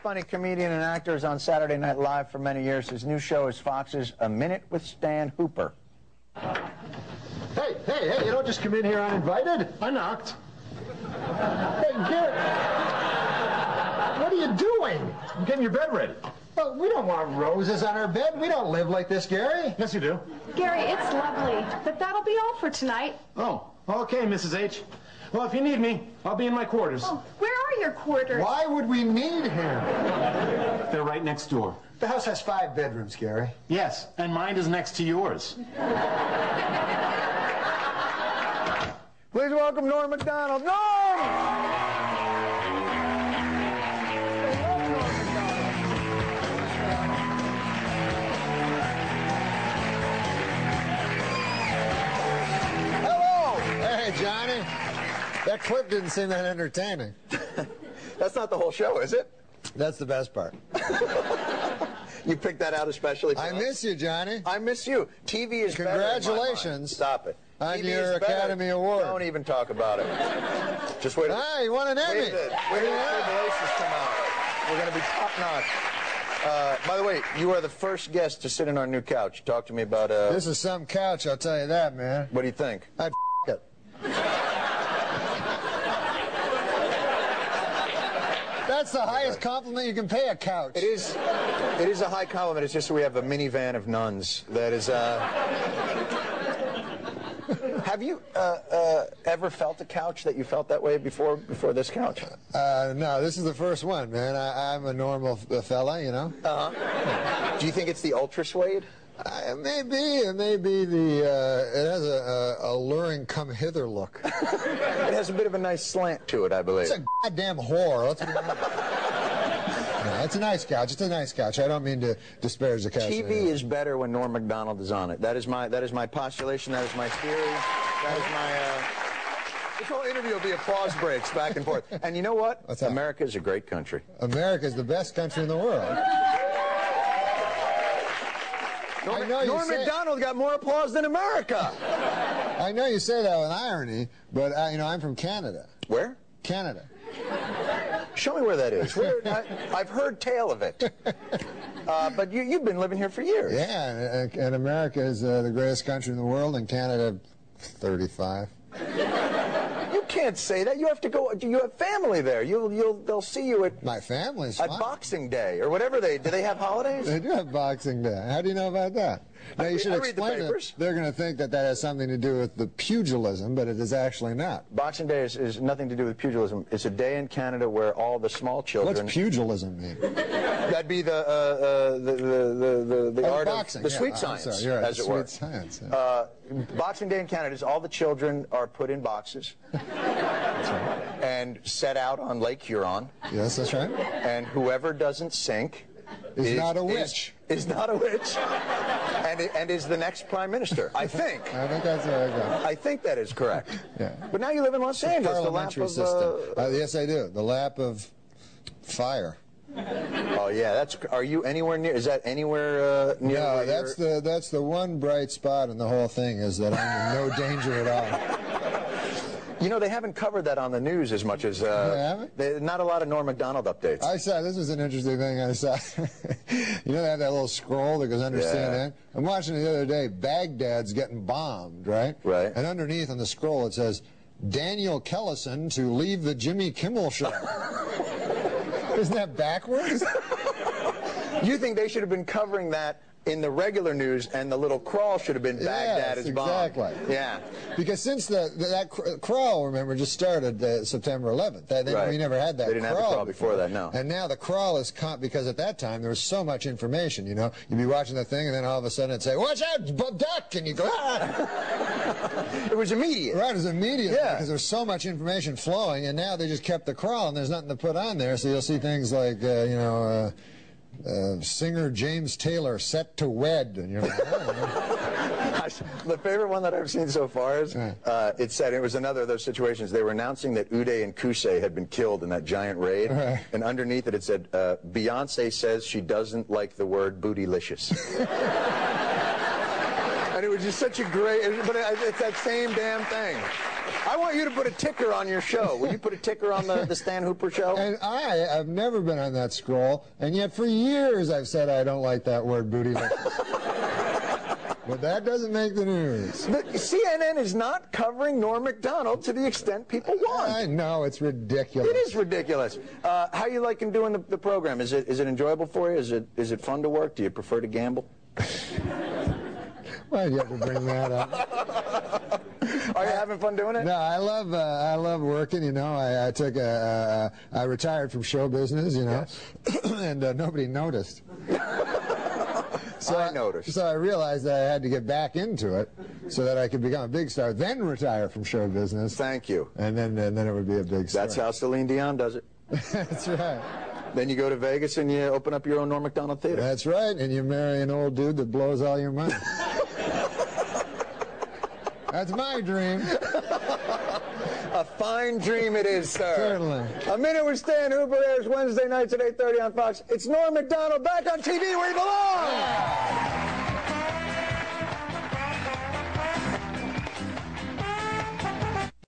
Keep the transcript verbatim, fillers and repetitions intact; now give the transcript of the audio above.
funny comedian and actor, is on Saturday Night Live for many years. His new show is Fox's A Minute with Stan Hooper. Hey, hey, hey, you don't just come in here uninvited. I knocked. Hey, Gary, what are you doing? I'm getting your bed ready. Well, we don't want roses on our bed. We don't live like this, Gary. Yes, you do. Gary, it's lovely, but that'll be all for tonight. Oh, okay, Missus H. Well, if you need me, I'll be in my quarters. Oh, where are your quarters? Why would we need him? They're right next door. The house has five bedrooms, Gary. Yes, and mine is next to yours. Please welcome Norm Macdonald. Norm! Johnny, that clip didn't seem that entertaining. That's not the whole show, is it? That's the best part. You picked that out especially for I us? miss you, Johnny. I miss you. T V is Congratulations. Stop it. On T V your is better. Academy Award. Don't even talk about it. Just wait. Ah, you won an Emmy. Wait a minute. Wait till the revelations come out. We're going to be top-notch. Uh, by the way, you are the first guest to sit in our new couch. Talk to me about... Uh, this is some couch, I'll tell you that, man. What do you think? I'd f*** it. That's the highest compliment you can pay a couch. It is. It is a high compliment. It's just that we have a minivan of nuns. That is. Uh... Have you uh, uh, ever felt a couch that you felt that way before? Before this couch? Uh, no, this is the first one, man. I, I'm a normal f fella, you know. Uh huh. Do you think it's the ultra suede? Uh, it may be. It may be the. Uh, it has a, a alluring come hither look. It has a bit of a nice slant to it, I believe. It's a goddamn whore. Let's be honest. No, it's a nice couch. It's a nice couch. I don't mean to disparage the couch. T V is better when Norm Macdonald is on it. That is my that is my postulation. That is my theory. That is my. Uh... This whole interview will be applause breaks back and forth. And you know what? What's that? America is a great country. America is the best country in the world. Norm, I know you Norm say, Macdonald got more applause than America. I know you say that with irony, but uh, you know I'm from Canada. Where? Canada. Show me where that is. Where, I, I've heard tale of it. Uh, but you, you've been living here for years. Yeah, and, and America is uh, the greatest country in the world, and Canada, thirty-five. You can't say that. You have to go. You have family there. You'll, you'll, they'll see you at my family's at fine. Boxing Day or whatever they do. They have holidays. They do have Boxing Day. How do you know about that? Now I you read, should I read the explain papers. it. They're going to think that that has something to do with the pugilism, but it is actually not. Boxing Day is, is nothing to do with pugilism. It's a day in Canada where all the small children. What's pugilism mean? That'd be the uh, uh, the the the the, the oh, art boxing, of the yeah, sweet I'm science, sorry, you're right, as the it sweet were. Science, yeah. uh, Boxing Day in Canada is all the children are put in boxes. That's right. And set out on Lake Huron. Yes, that's right. And whoever doesn't sink is, is not a witch. Is, is not a witch. And, and is the next prime minister. I think. I think that's where I go. I think that is correct. Yeah. But now you live in Los It's Angeles, a the lap parliamentary of. system. Uh, Uh, yes, I do. The lap of fire. Oh yeah, that's. Are you anywhere near? Is that anywhere uh, near? No, where that's you're... the that's the one bright spot in the whole thing is that I'm in no danger at all. You know, they haven't covered that on the news as much as. Uh, They haven't? they, not a lot of Norm Macdonald updates. I saw, this was an interesting thing I saw. You know, they have that little scroll that goes under Yeah. C N N? I'm watching it the other day. Baghdad's getting bombed, right? Right. And underneath on the scroll it says, Daniel Kellison to leave the Jimmy Kimmel show. Isn't that backwards? You think they should have been covering that in the regular news, and the little crawl should have been Baghdad Yes, is bombed. exactly. Yeah. Because since the, the that cr crawl, remember, just started uh, September eleventh. They, Right. We never had that They didn't have the crawl crawl before that, no. And now the crawl is con because at that time there was so much information. You know, you'd be watching the thing, and then all of a sudden it'd say, "Watch out, duck!" and you go, "Ah!" It was immediate. Right, it was immediate Yeah. because there's so much information flowing, and now they just kept the crawl, and there's nothing to put on there, so you'll see things like, uh, you know. Uh, Uh, singer James Taylor set to wed, and you're like, oh. The favorite one that I've seen so far is uh, it said it was another of those situations. They were announcing that Uday and Kusei had been killed in that giant raid, right. And underneath it it said, uh, Beyonce says she doesn't like the word bootylicious. And it was just such a great, but it's that same damn thing. I want you to put a ticker on your show. Will you put a ticker on the, the Stan Hooper show? And I have never been on that scroll, and yet for years I've said I don't like that word bootylicious. But that doesn't make the news. The C N N is not covering Norm Macdonald to the extent people want. I know, it's ridiculous. It is ridiculous. Uh, how you liking doing the, the program? Is it is it enjoyable for you? Is it is it fun to work? Do you prefer to gamble? Why do you have to bring that up? Are you having fun doing it? No, I love uh, I love working. You know, I, I took a, uh, I retired from show business. You know, yes. and uh, nobody noticed. So I noticed. So I realized that I had to get back into it so that I could become a big star, then retire from show business. Thank you. And then and then it would be a big star. That's how Celine Dion does it. That's right. Then you go to Vegas and you open up your own Norm Macdonald Theater. That's right, and you marry an old dude that blows all your money. That's my dream. A fine dream it is, sir. Certainly. A Minute with Stan Hooper airs Wednesday nights at eight thirty on Fox. It's Norm Macdonald back on T V where he belongs. Yeah.